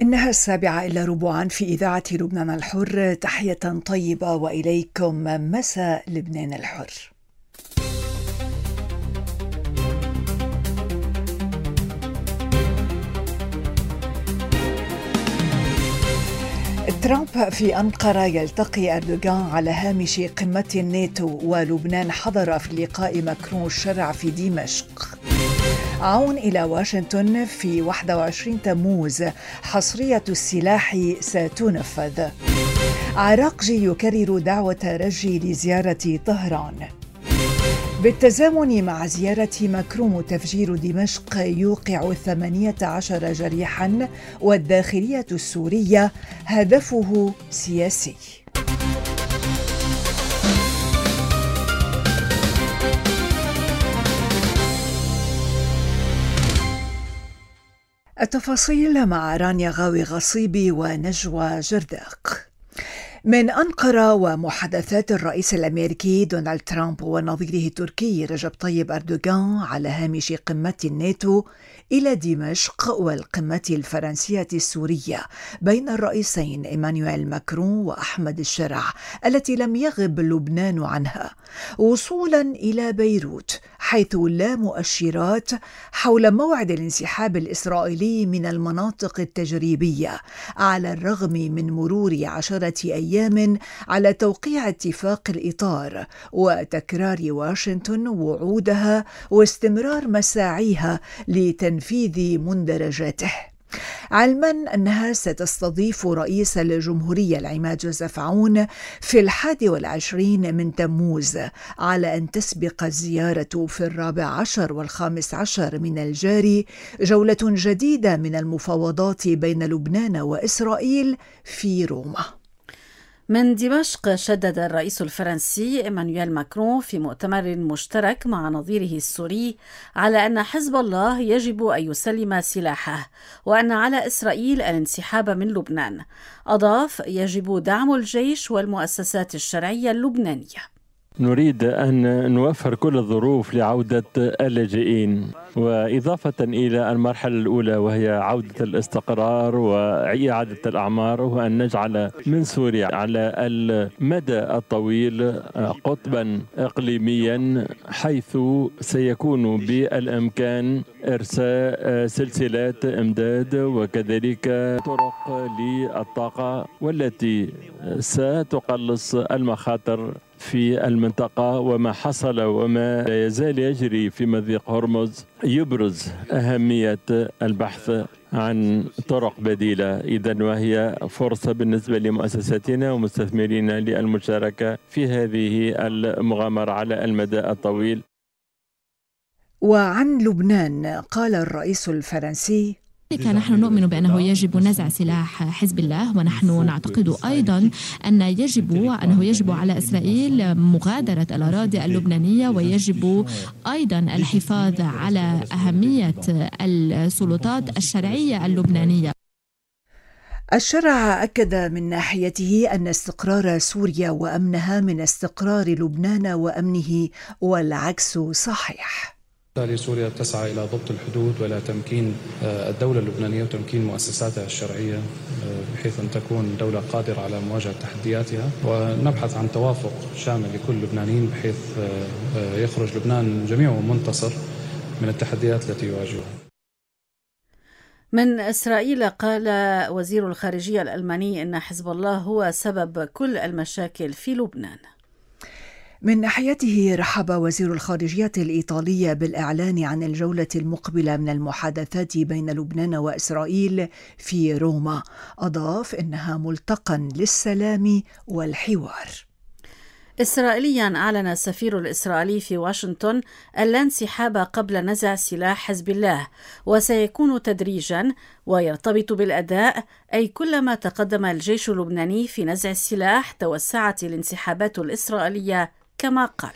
إنها 7:15 في إذاعة لبنان الحر. تحية طيبة وإليكم مساء لبنان الحر. ترامب في أنقرة يلتقي أردوغان على هامش قمة الناتو، ولبنان حضر في لقاء ماكرون الشرع في دمشق. عون إلى واشنطن في 21 تموز، حصرية السلاح ستنفذ. عراقجي يكرر دعوة رجي لزيارة طهران. بالتزامن مع زيارة ماكرون، تفجير دمشق يوقع 18 جريحا، والداخلية السورية هدفه سياسي. التفاصيل مع رانيا غاوي غصيبي ونجوى جرداق. من أنقرة، ومحادثات الرئيس الأمريكي دونالد ترامب ونظيره التركي رجب طيب أردوغان على هامش قمة الناتو إلى دمشق، والقمة الفرنسية السورية بين الرئيسين إيمانويل ماكرون وأحمد الشرع التي لم يغب لبنان عنها، وصولا إلى بيروت حيث لا مؤشرات حول موعد الانسحاب الإسرائيلي من المناطق التجريبية، على الرغم من مرور 10 أيام على توقيع اتفاق الإطار وتكرار واشنطن وعودها واستمرار مساعيها لتنفيذ مندرجاته، علما أنها ستستضيف رئيس الجمهورية العماد جوزيف عون في 21 من تموز، على أن تسبق الزيارة في 14 و15 من الجاري جولة جديدة من المفاوضات بين لبنان وإسرائيل في روما. من دمشق، شدد الرئيس الفرنسي إيمانويل ماكرون في مؤتمر مشترك مع نظيره السوري على أن حزب الله يجب أن يسلم سلاحه، وأن على إسرائيل الانسحاب من لبنان. أضاف: يجب دعم الجيش والمؤسسات الشرعية اللبنانية. نريد أن نوفر كل الظروف لعودة اللاجئين، وإضافة إلى المرحلة الأولى وهي عودة الاستقرار وإعادة الأعمار، وأن نجعل من سوريا على المدى الطويل قطبا إقليميا، حيث سيكون بالإمكان إرساء سلسلات إمداد وكذلك طرق للطاقة، والتي ستقلص المخاطر في المنطقة. وما حصل وما لا يزال يجري في مضيق هرمز يبرز أهمية البحث عن طرق بديلة، إذن وهي فرصة بالنسبة لمؤسساتنا ومستثمرين للمشاركة في هذه المغامرة على المدى الطويل. وعن لبنان، قال الرئيس الفرنسي: نحن نؤمن بأنه يجب نزع سلاح حزب الله، ونحن نعتقد أيضا أنه يجب على إسرائيل مغادرة الأراضي اللبنانية، ويجب أيضا الحفاظ على أهمية السلطات الشرعية اللبنانية. الشرع أكد من ناحيته أن استقرار سوريا وأمنها من استقرار لبنان وأمنه، والعكس صحيح. سوريا تسعى إلى ضبط الحدود وإلى تمكين الدولة اللبنانية وتمكين مؤسساتها الشرعية، بحيث أن تكون دولة قادرة على مواجهة تحدياتها، ونبحث عن توافق شامل لكل اللبنانيين بحيث يخرج لبنان جميعه منتصر من التحديات التي يواجهها. من إسرائيل، قال وزير الخارجية الألماني إن حزب الله هو سبب كل المشاكل في لبنان. من ناحيته، رحب وزير الخارجية الإيطالية بالإعلان عن الجولة المقبلة من المحادثات بين لبنان وإسرائيل في روما. أضاف إنها ملتقى للسلام والحوار. إسرائيليا، أعلن السفير الإسرائيلي في واشنطن الانسحاب قبل نزع سلاح حزب الله، وسيكون تدريجا ويرتبط بالأداء، أي كلما تقدم الجيش اللبناني في نزع السلاح توسعت الانسحابات الإسرائيلية كما قال.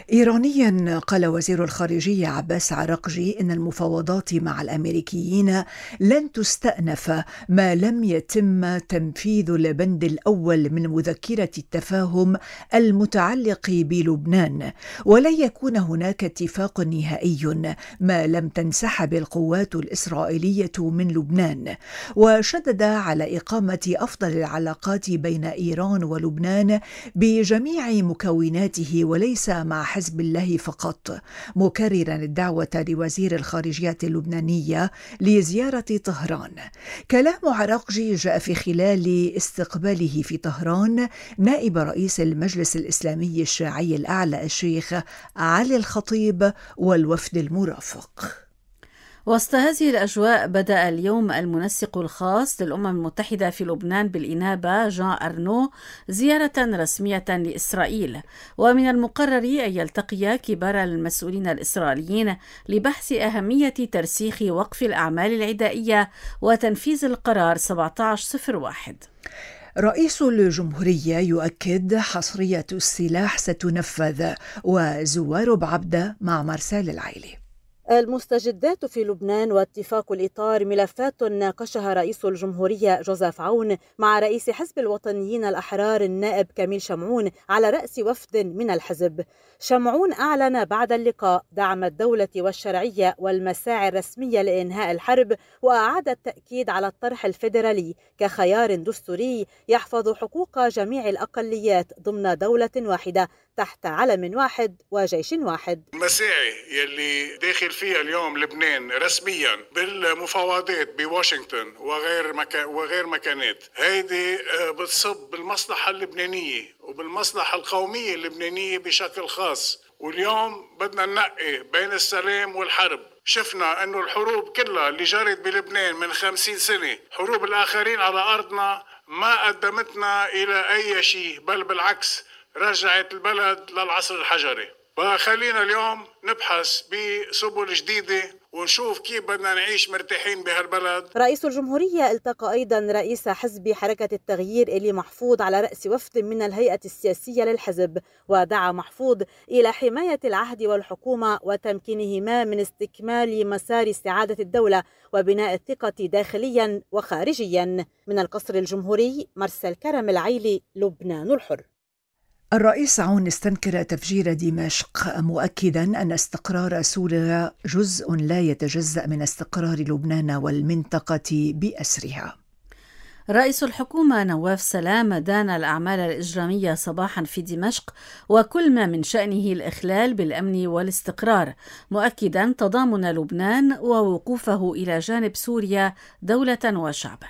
إيرانيا قال وزير الخارجية عباس عراقجي إن المفاوضات مع الأمريكيين لن تستأنف ما لم يتم تنفيذ البند الأول من مذكرة التفاهم المتعلق بلبنان، ولن يكون هناك اتفاق نهائي ما لم تنسحب القوات الإسرائيلية من لبنان. وشدد على إقامة أفضل العلاقات بين إيران ولبنان بجميع مكوناته وليس مع حزب الله فقط، مكررا الدعوة لوزير الخارجية اللبنانية لزيارة طهران. كلام عراقجي جاء في خلال استقباله في طهران نائب رئيس المجلس الإسلامي الشيعي الأعلى الشيخ علي الخطيب والوفد المرافق. وسط هذه الأجواء بدأ اليوم المنسق الخاص للأمم المتحدة في لبنان بالإنابة جان أرنو زيارة رسمية لإسرائيل، ومن المقرر أن يلتقي كبار المسؤولين الإسرائيليين لبحث أهمية ترسيخ وقف الأعمال العدائية وتنفيذ القرار 1701. رئيس الجمهورية يؤكد حصرية السلاح ستنفذ، وزوار بعبدة مع مرسال العيلي. المستجدات في لبنان واتفاق الإطار ملفات ناقشها رئيس الجمهورية جوزيف عون مع رئيس حزب الوطنيين الأحرار النائب كميل شمعون على رأس وفد من الحزب. شمعون أعلن بعد اللقاء دعم الدولة والشرعية والمساعي الرسمية لإنهاء الحرب، وأعاد التأكيد على الطرح الفيدرالي كخيار دستوري يحفظ حقوق جميع الأقليات ضمن دولة واحدة تحت علم واحد وجيش واحد. المساعي يلي داخل فيها اليوم لبنان رسميا بالمفاوضات بواشنطن وغير مكانات، هيدي بتصب بالمصلحة اللبنانية وبالمصلحة القومية اللبنانية بشكل خاص. واليوم بدنا ننقي بين السلام والحرب. شفنا انه الحروب كلها اللي جرت بلبنان من 50 سنة، حروب الآخرين على أرضنا، ما قدمتنا إلى أي شيء، بل بالعكس رجعت البلد للعصر الحجري. فخلينا اليوم نبحث بسبل جديدة ونشوف كيف بدنا نعيش مرتاحين بهالبلد. رئيس الجمهورية التقى أيضا رئيس حزب حركة التغيير إلي محفوظ على رأس وفد من الهيئة السياسية للحزب، ودعا محفوظ إلى حماية العهد والحكومة وتمكينهما من استكمال مسار استعادة الدولة وبناء الثقة داخليا وخارجيا. من القصر الجمهوري مرسل كرم العيلي، لبنان الحر. الرئيس عون استنكر تفجير دمشق، مؤكدا أن استقرار سوريا جزء لا يتجزأ من استقرار لبنان والمنطقة بأسرها. رئيس الحكومة نواف سلام دان الأعمال الإجرامية صباحا في دمشق وكل ما من شأنه الإخلال بالأمن والاستقرار، مؤكدا تضامن لبنان ووقوفه إلى جانب سوريا دولة وشعبا.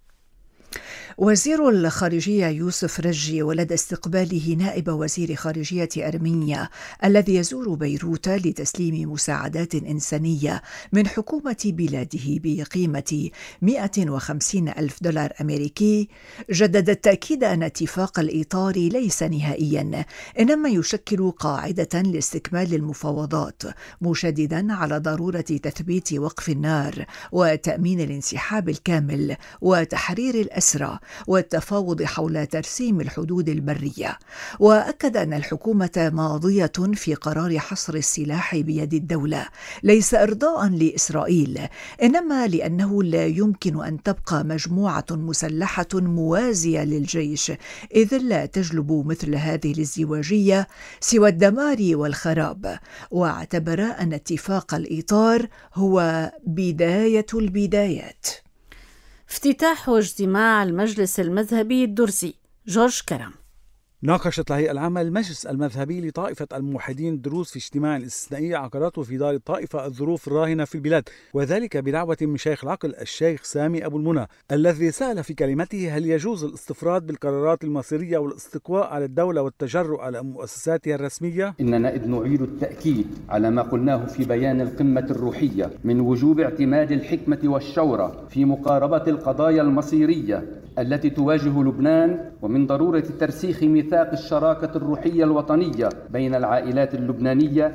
وزير الخارجية يوسف رجي ولدى استقباله نائب وزير خارجية أرمينيا الذي يزور بيروت لتسليم مساعدات إنسانية من حكومة بلاده بقيمة 150,000 دولار أمريكي، جدد التأكيد أن اتفاق الإطار ليس نهائيا، إنما يشكل قاعدة لاستكمال المفاوضات، مشددا على ضرورة تثبيت وقف النار وتأمين الانسحاب الكامل وتحرير الأسرى والتفاوض حول ترسيم الحدود البرية. وأكد أن الحكومة ماضية في قرار حصر السلاح بيد الدولة، ليس إرضاء لإسرائيل، إنما لأنه لا يمكن أن تبقى مجموعة مسلحة موازية للجيش، إذ لا تجلب مثل هذه الازدواجية سوى الدمار والخراب. واعتبر أن اتفاق الإطار هو بداية البدايات. افتتاح اجتماع المجلس المذهبي الدرزي، جورج كرم. ناقشت الهيئة العامة للمجلس المذهبي لطائفة الموحدين الدروز في اجتماع استثنائي عقدته في دار الطائفة الظروف الراهنة في البلاد، وذلك بدعوة من شيخ العقل الشيخ سامي أبو المنى، الذي سأل في كلمته هل يجوز الاستفراد بالقرارات المصيرية والاستقواء على الدولة والتجرؤ على مؤسساتها الرسمية. إننا إذ نعيد التأكيد على ما قلناه في بيان القمة الروحية من وجوب اعتماد الحكمة والشورى في مقاربة القضايا المصيرية التي تواجه لبنان، ومن ضرورة ترسيخ ميثاق الشراكة الروحية الوطنية بين العائلات اللبنانية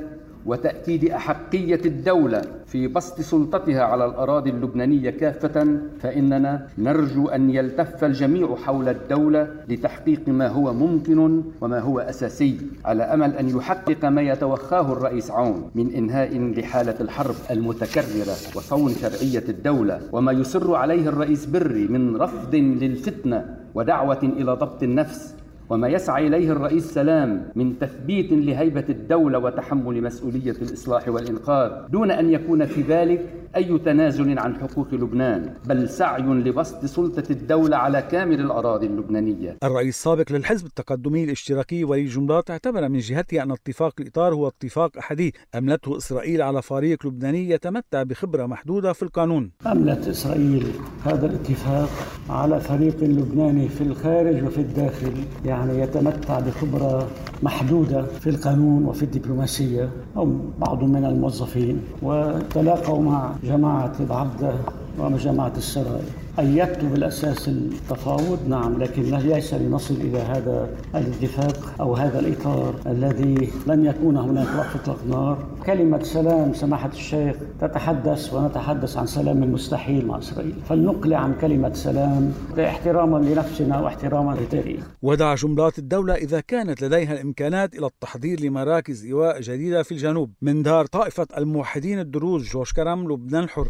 وتأكيد أحقية الدولة في بسط سلطتها على الأراضي اللبنانية كافة، فإننا نرجو أن يلتف الجميع حول الدولة لتحقيق ما هو ممكن وما هو أساسي، على أمل أن يحقق ما يتوخاه الرئيس عون من إنهاء لحالة الحرب المتكررة وصون شرعية الدولة، وما يصر عليه الرئيس بري من رفض للفتنة ودعوة إلى ضبط النفس، وما يسعى إليه الرئيس سلام من تثبيت لهيبة الدولة وتحمل مسؤولية الإصلاح والإنقاذ، دون أن يكون في ذلك أي تنازل عن حقوق لبنان، بل سعي لبسط سلطة الدولة على كامل الأراضي اللبنانية. الرئيس السابق للحزب التقدمي الاشتراكي وليد جملات اعتبر من جهته أن اتفاق الإطار هو اتفاق أحادي أملته إسرائيل على فريق لبناني يتمتع بخبرة محدودة في القانون. أملت إسرائيل هذا الاتفاق على فريق لبناني في الخارج وفي الداخل، يعني يتمتع بخبرة محدودة في القانون وفي الدبلوماسية، أو بعض من الموظفين، وتلاقوا مع جماعة العبدة وجماعة السراي. أيدت بالأساس التفاوض، نعم، لكن ليس لنصل إلى هذا الاتفاق أو هذا الإطار الذي لن يكون هناك وقف إطلاق نار. كلمة سلام سماحة الشيخ تتحدث ونتحدث عن سلام المستحيل مع إسرائيل، فلنقلع عن كلمة سلام احتراما لنفسنا واحتراما للتاريخ. ودعا جملات الدولة إذا كانت لديها الإمكانات إلى التحضير لمراكز إيواء جديدة في الجنوب. من دار طائفة الموحدين الدروز جوش كرم، لبنان الحر.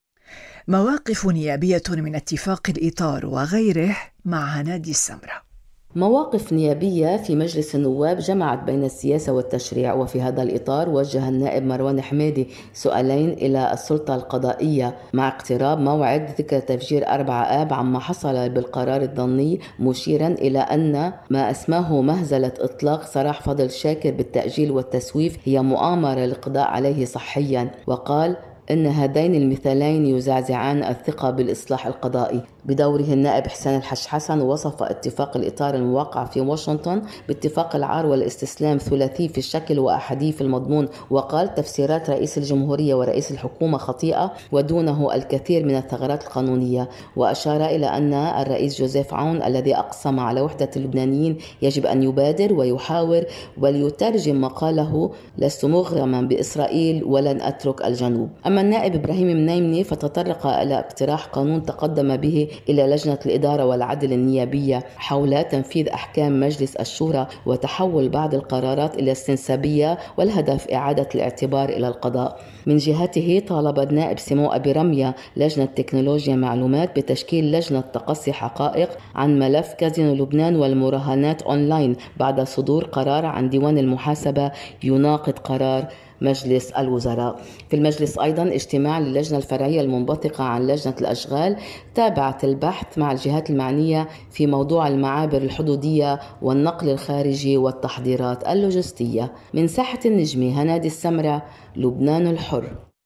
مواقف نيابية من اتفاق الإطار وغيره مع هنادي السمرة. مواقف نيابية في مجلس النواب جمعت بين السياسة والتشريع، وفي هذا الإطار وجه النائب مروان حميدي سؤالين إلى السلطة القضائية مع اقتراب موعد ذكرى تفجير 4 آب عما حصل بالقرار الضمني، مشيرا إلى أن ما أسماه مهزلة إطلاق سراح فضل شاكر بالتأجيل والتسويف هي مؤامرة للقضاء عليه صحيا، وقال إن هذين المثالين يزعزعان الثقة بالإصلاح القضائي. بدوره النائب حسين الحشحسن وصف اتفاق الإطار الموقع في واشنطن باتفاق العار والاستسلام ثلاثي في الشكل وأحادي في المضمون، وقال تفسيرات رئيس الجمهورية ورئيس الحكومة خطيئة ودونه الكثير من الثغرات القانونية، وأشار إلى أن الرئيس جوزيف عون الذي أقسم على وحدة اللبنانيين يجب أن يبادر ويحاور وليترجم مقاله لست مغرما بإسرائيل ولن أترك الجنوب. أما النائب إبراهيم منيمني فتطرق إلى اقتراح قانون تقدم به إلى لجنة الإدارة والعدل النيابية حول تنفيذ أحكام مجلس الشورى وتحول بعض القرارات إلى استنسابية، والهدف إعادة الاعتبار إلى القضاء. من جهته طالب النائب سيمو أبي رمية لجنة تكنولوجيا معلومات بتشكيل لجنة تقصي حقائق عن ملف كازينو لبنان والمراهنات أونلاين بعد صدور قرار عن ديوان المحاسبة يناقض قرار مجلس الوزراء. في المجلس أيضا اجتماع للجنة الفرعية المنبثقة عن لجنة الأشغال تابعت البحث مع الجهات المعنية في موضوع المعابر الحدودية والنقل الخارجي والتحضيرات اللوجستية. من ساحة النجمة هنادي السمرة، لبنان الحر.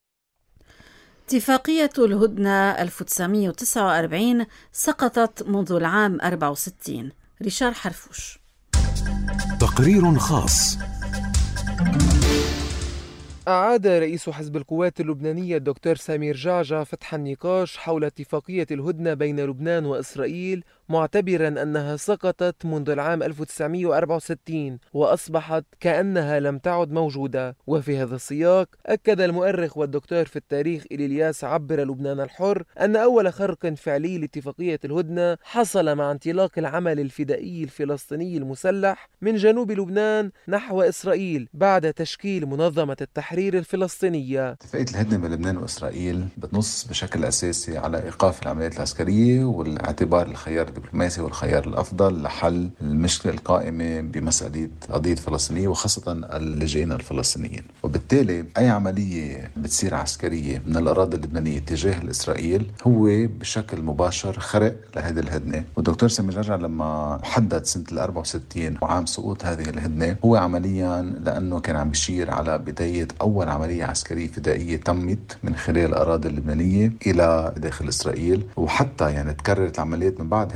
اتفاقية الهدنة 1949 سقطت منذ العام 64. ريشار حرفوش. تقرير خاص. أعاد رئيس حزب القوات اللبنانية الدكتور سمير جعجع فتح النقاش حول اتفاقية الهدنة بين لبنان وإسرائيل، معتبرا أنها سقطت منذ العام 1964 وأصبحت كأنها لم تعد موجودة. وفي هذا السياق أكد المؤرخ والدكتور في التاريخ إلياس عبر لبنان الحر أن أول خرق فعلي لاتفاقية الهدنة حصل مع انطلاق العمل الفدائي الفلسطيني المسلح من جنوب لبنان نحو إسرائيل بعد تشكيل منظمة التحرير الفلسطينية. اتفاقية الهدنة بين لبنان وإسرائيل بتنص بشكل أساسي على إيقاف العمليات العسكرية والاعتبار الخيار الدبلوماسي والخيار الأفضل لحل المشكلة القائمة بمسألة قضية الفلسطينيين وخاصة اللاجئين الفلسطينيين. وبالتالي أي عملية بتصير عسكرية من الأراضي اللبنانية تجاه إسرائيل هو بشكل مباشر خرق لهذه الهدنة. والدكتور سمير جعجع لما حدد سنة 64 وعام سقوط هذه الهدنة هو عمليا لأنه كان عم بيشير على بداية أول عملية عسكرية فدائية تمت من خلال الأراضي اللبنانية إلى داخل إسرائيل، وحتى يعني تكررت العمليات من بعد هذه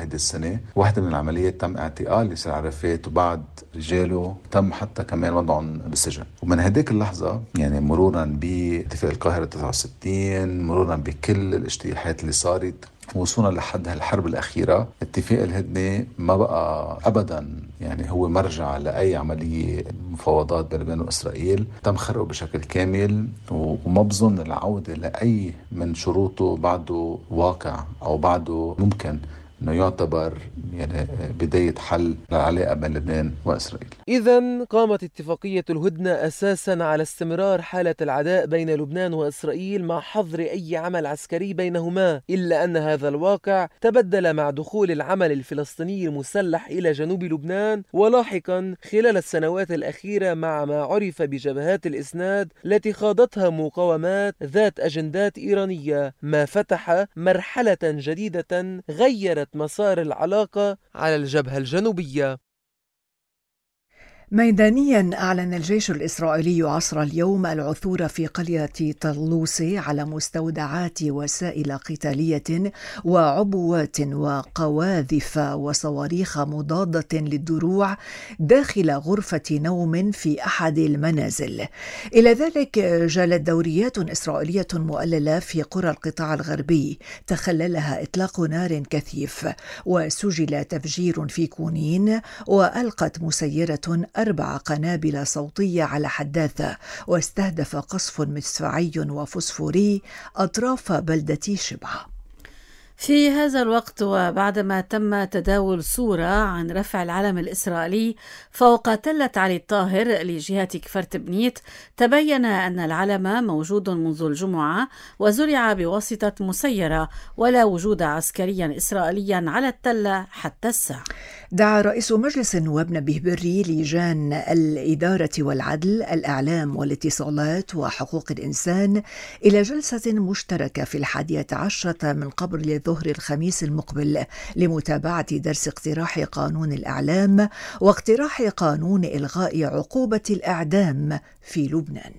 واحدة السنة. واحدة من العمليات تم اعتقال ياسر عرفات وبعض رجاله تم حتى كمان وضعهم بالسجن. ومن هديك اللحظة يعني مرورا باتفاق القاهرة 69، مرورا بكل الاجتياحات اللي صارت، وصولا لحد هالحرب الأخيرة، اتفاق الهدنة ما بقى أبدا يعني هو مرجع لأي عملية مفاوضات بين لبنان وإسرائيل. تم خرقه بشكل كامل، وما بظن العودة لأي من شروطه بعده واقع أو بعده ممكن أنه يعتبر يعني بداية حل للعلاقة بين لبنان وإسرائيل. إذن قامت اتفاقية الهدنة أساساً على استمرار حالة العداء بين لبنان وإسرائيل مع حظر أي عمل عسكري بينهما، إلا أن هذا الواقع تبدل مع دخول العمل الفلسطيني المسلح إلى جنوب لبنان، ولاحقاً خلال السنوات الأخيرة مع ما عرف بجبهات الإسناد التي خاضتها مقاومات ذات أجندات إيرانية، ما فتح مرحلة جديدة غيرت مسار العلاقة على الجبهة الجنوبية. ميدانيا أعلن الجيش الإسرائيلي عصر اليوم العثور في قرية طلوسي على مستودعات وسائل قتالية وعبوات وقواذف وصواريخ مضادة للدروع داخل غرفة نوم في أحد المنازل. إلى ذلك جالت دوريات إسرائيلية مؤللة في قرى القطاع الغربي تخللها إطلاق نار كثيف، وسجل تفجير في كونين، وألقت مسيرة 4 قنابل صوتية على حداثة، واستهدف قصف مدفعي وفسفوري أطراف بلدة شبعة. في هذا الوقت وبعدما تم تداول صورة عن رفع العلم الإسرائيلي فوق تلة علي الطاهر لجهة كفر تبنيت، تبين أن العلم موجود منذ الجمعة وزرع بواسطة مسيرة، ولا وجود عسكري إسرائيلي على التلة حتى الساعة. دعا رئيس مجلس النواب نبيه بري لجان الإدارة والعدل، الإعلام والاتصالات وحقوق الإنسان إلى جلسة مشتركة في 11 من قبل ظهر الخميس المقبل لمتابعة درس اقتراح قانون الإعلام واقتراح قانون إلغاء عقوبة الإعدام في لبنان.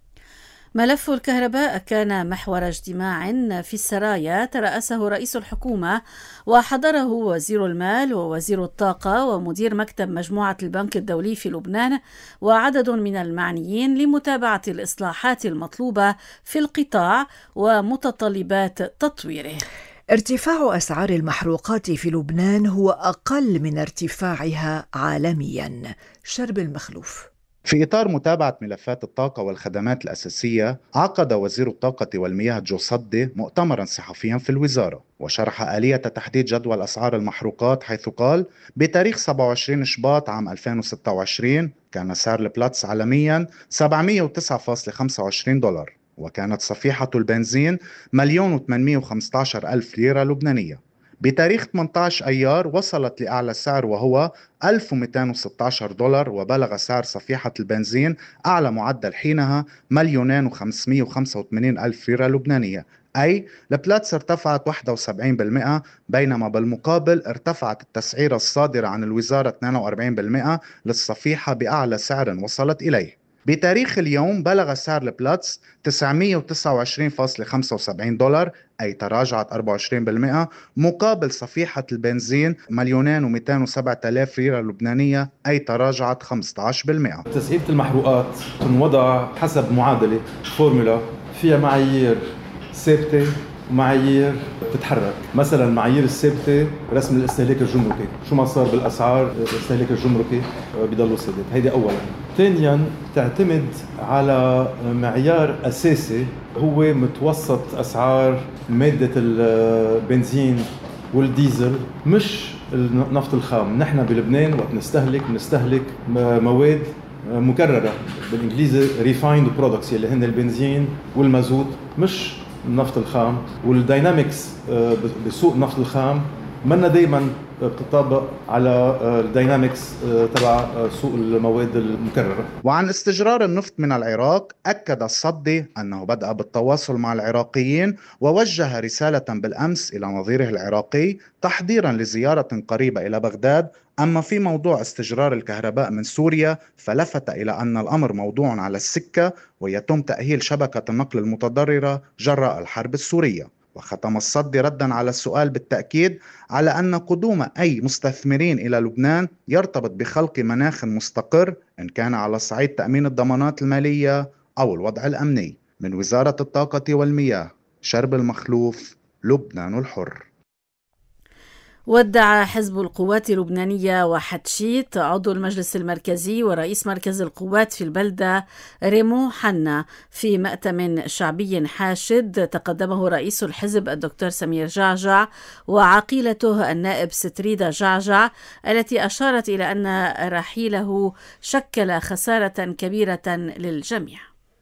ملف الكهرباء كان محور اجتماع في السرايا ترأسه رئيس الحكومة وحضره وزير المال ووزير الطاقة ومدير مكتب مجموعة البنك الدولي في لبنان وعدد من المعنيين لمتابعة الإصلاحات المطلوبة في القطاع ومتطلبات تطويره. ارتفاع أسعار المحروقات في لبنان هو أقل من ارتفاعها عالميا. شرب المخلوف. في إطار متابعة ملفات الطاقة والخدمات الأساسية، عقد وزير الطاقة والمياه جو صدي مؤتمرا صحفيا في الوزارة، وشرح آلية تحديد جدول أسعار المحروقات، حيث قال: بتاريخ 27 شباط عام 2026 كان سعر البلاتس عالميا 709.25 دولار، وكانت صفيحة البنزين 1,815,000 ليرة لبنانية. بتاريخ 18 أيار وصلت لأعلى سعر وهو 1216 دولار، وبلغ سعر صفيحة البنزين أعلى معدل حينها 2,585,000 ليرة لبنانية، أي البلاتس ارتفعت 71%، بينما بالمقابل ارتفعت التسعيرة الصادرة عن الوزارة 42% للصفيحة بأعلى سعر وصلت إليه. بتاريخ اليوم بلغ سعر البلاتس 929.75 دولار، أي تراجعت 24%، مقابل صفيحة البنزين 2,207,000 ليرة لبنانية، أي تراجعت 15%. تسعيرة المحروقات تنوضع حسب معادلة فورمولا فيها معايير ثابتة ومعايير تتحرك. مثلا المعايير الثابتة رسم الاستهلاك الجمركي، شو ما صار بالأسعار الاستهلاك الجمركي بيضلوا ثابت، هيدي أولا. ثانيا تعتمد على معيار أساسي هو متوسط أسعار مادة البنزين والديزل، مش النفط الخام. نحن بلبنان وقت نستهلك مواد مكررة، بالإنجليزي refined products، اللي هن البنزين والمازوت، مش النفط الخام. والداينامكس بسوق النفط الخام منا دايما بتطابق على الداينامكس تبع سوق المواد المكررة. وعن استجرار النفط من العراق، أكد الصدي أنه بدأ بالتواصل مع العراقيين، ووجه رسالة بالأمس إلى نظيره العراقي تحضيرا لزيارة قريبة إلى بغداد. أما في موضوع استجرار الكهرباء من سوريا، فلفت إلى أن الأمر موضوع على السكة، ويتم تأهيل شبكة النقل المتضررة جراء الحرب السورية. وختم الصدي ردا على السؤال بالتأكيد على أن قدوم أي مستثمرين إلى لبنان يرتبط بخلق مناخ مستقر إن كان على صعيد تأمين الضمانات المالية أو الوضع الأمني. من وزارة الطاقة والمياه، شرب المخلوف، لبنان الحر. ودع حزب القوات اللبنانية وحتشيت عضو المجلس المركزي ورئيس مركز القوات في البلدة ريمو حنا في مأتم شعبي حاشد تقدمه رئيس الحزب الدكتور سمير جعجع وعقيلته النائب ستريدا جعجع، التي أشارت إلى أن رحيله شكل خسارة كبيرة للجميع.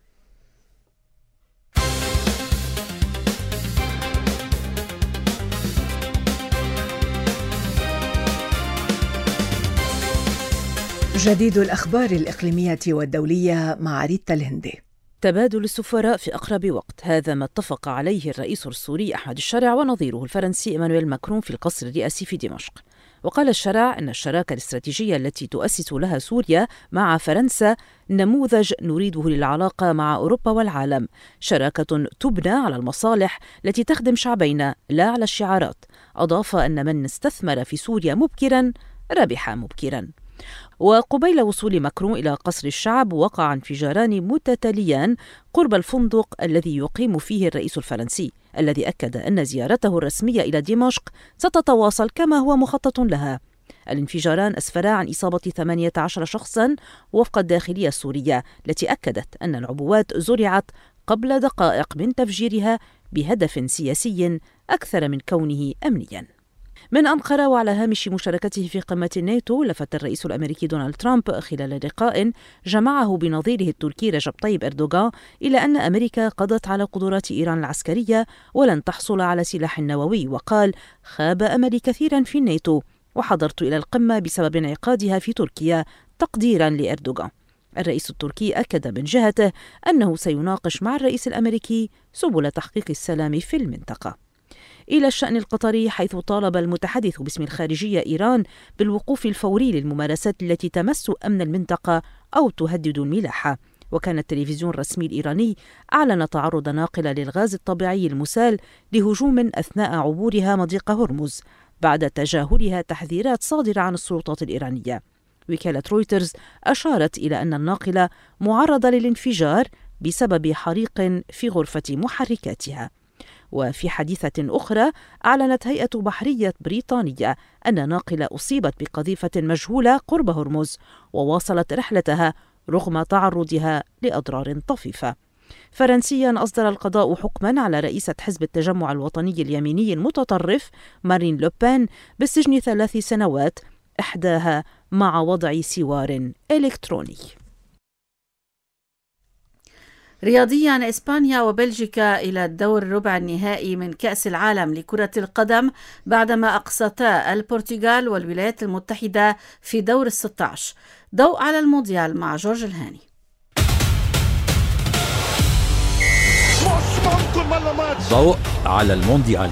جديد الأخبار الإقليمية والدولية مع ريتا الهندي. تبادل السفراء في أقرب وقت، هذا ما اتفق عليه الرئيس السوري أحمد الشرع ونظيره الفرنسي إيمانويل ماكرون في القصر الرئاسي في دمشق. وقال الشرع أن الشراكة الاستراتيجية التي تؤسس لها سوريا مع فرنسا نموذج نريده للعلاقة مع أوروبا والعالم، شراكة تبنى على المصالح التي تخدم شعبينا لا على الشعارات. أضاف أن من استثمر في سوريا مبكرا ربح مبكرا. وقبيل وصول ماكرون إلى قصر الشعب وقع انفجاران متتاليان قرب الفندق الذي يقيم فيه الرئيس الفرنسي، الذي أكد أن زيارته الرسمية إلى دمشق ستتواصل كما هو مخطط لها. الانفجاران أسفرا عن إصابة 18 شخصا وفق الداخلية السورية، التي أكدت أن العبوات زرعت قبل دقائق من تفجيرها بهدف سياسي أكثر من كونه أمنيا. من أنقرة وعلى هامش مشاركته في قمة الناتو، لفت الرئيس الأمريكي دونالد ترامب خلال لقاء جمعه بنظيره التركي رجب طيب أردوغان إلى أن أمريكا قضت على قدرات إيران العسكرية ولن تحصل على سلاح نووي، وقال: خاب أملي كثيرا في الناتو وحضرت إلى القمة بسبب انعقادها في تركيا تقديرا لأردوغان. الرئيس التركي أكد من جهته أنه سيناقش مع الرئيس الأمريكي سبل تحقيق السلام في المنطقة. إلى الشأن القطري، حيث طالب المتحدث باسم الخارجية إيران بالوقوف الفوري للممارسات التي تمس أمن المنطقة أو تهدد الملاحة. وكان التلفزيون الرسمي الإيراني أعلن تعرض ناقلة للغاز الطبيعي المسال لهجوم أثناء عبورها مضيق هرمز بعد تجاهلها تحذيرات صادرة عن السلطات الإيرانية. وكالة رويترز أشارت إلى أن الناقلة معرضة للانفجار بسبب حريق في غرفة محركاتها. وفي حديثة أخرى، أعلنت هيئة بحرية بريطانية أن ناقلة أصيبت بقذيفة مجهولة قرب هرمز وواصلت رحلتها رغم تعرضها لأضرار طفيفة. فرنسيا أصدر القضاء حكما على رئيسة حزب التجمع الوطني اليميني المتطرف مارين لوبان بالسجن 3 سنوات، إحداها مع وضع سوار إلكتروني. رياضيا، إسبانيا وبلجيكا إلى الدور ربع النهائي من كأس العالم لكرة القدم بعدما أقصتا البرتغال والولايات المتحدة في دور ال16. ضوء على المونديال مع جورج الهاني. ضوء على المونديال.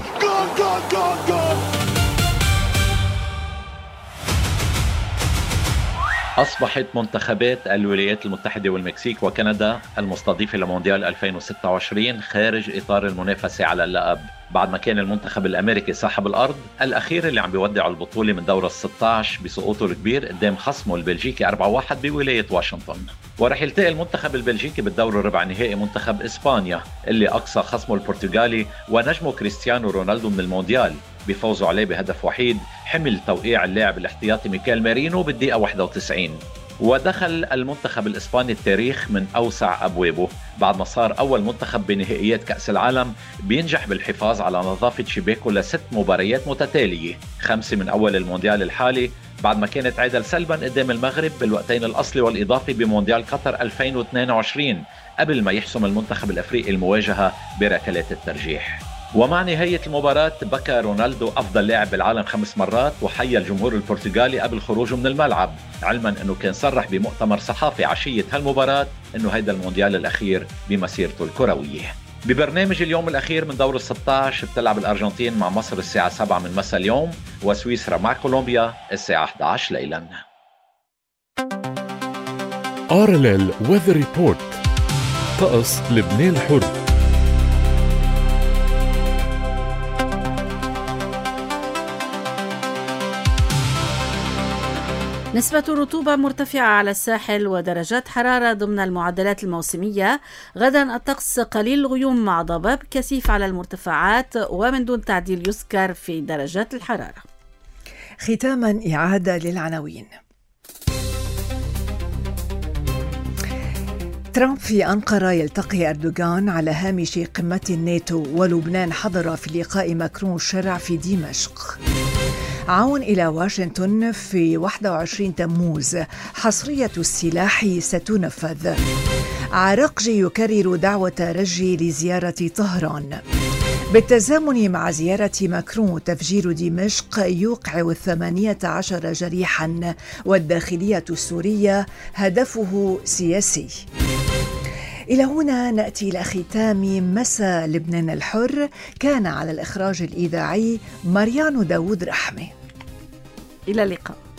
أصبحت منتخبات الولايات المتحدة والمكسيك وكندا المستضيفة لمونديال 2026 خارج إطار المنافسة على اللقب، بعد ما كان المنتخب الأمريكي صاحب الأرض الأخير اللي عم بيودع البطولة من دور ال16 بسقوطه الكبير قدام خصمه البلجيكي 4-1 بولاية واشنطن. ورح يلتقي المنتخب البلجيكي بالدور الربع النهائي منتخب إسبانيا اللي أقصى خصمه البرتغالي ونجمه كريستيانو رونالدو من المونديال بفوزه عليه بهدف وحيد حمل توقيع اللاعب الاحتياطي ميكيل مارينو بالدقيقة 91. ودخل المنتخب الإسباني التاريخ من أوسع أبوابه بعد ما صار أول منتخب بنهائيات كأس العالم بينجح بالحفاظ على نظافة شباكه ل6 مباريات متتالية، 5 من أول المونديال الحالي بعد ما كانت عادل سلبا قدام المغرب بالوقتين الأصلي والإضافي بمونديال قطر 2022 قبل ما يحسم المنتخب الأفريقي المواجهة بركلات الترجيح. ومع نهاية المباراة بكى رونالدو أفضل لاعب بالعالم 5 مرات وحيا الجمهور البرتغالي قبل خروجه من الملعب، علما أنه كان صرح بمؤتمر صحافي عشية هالمباراة أنه هيدا المونديال الأخير بمسيرته الكروية. ببرنامج اليوم الأخير من دور ال16 بتلعب الأرجنتين مع مصر الساعة 7 من مساء اليوم، وسويسرا مع كولومبيا الساعة 11 ليلا. RLL Weather Report. طقس لبنان الحر. نسبة رطوبة مرتفعة على الساحل ودرجات حرارة ضمن المعدلات الموسمية. غدا الطقس قليل الغيوم مع ضباب كثيف على المرتفعات ومن دون تعديل يذكر في درجات الحرارة. ختاما إعادة للعناوين. ترامب في أنقرة يلتقي أردوغان على هامش قمة الناتو، ولبنان حضر في لقاء ماكرون الشرع في دمشق. عون إلى واشنطن في 21 تموز، حصرية السلاح ستنفذ. عراقجي يكرر دعوة رجي لزيارة طهران. بالتزامن مع زيارة ماكرون تفجير دمشق يوقع 18 جريحا، والداخلية السورية هدفه سياسي. إلى هنا نأتي إلى ختام مساء لبنان الحر. كان على الإخراج الإذاعي مريان داود رحمة. إلى اللقاء.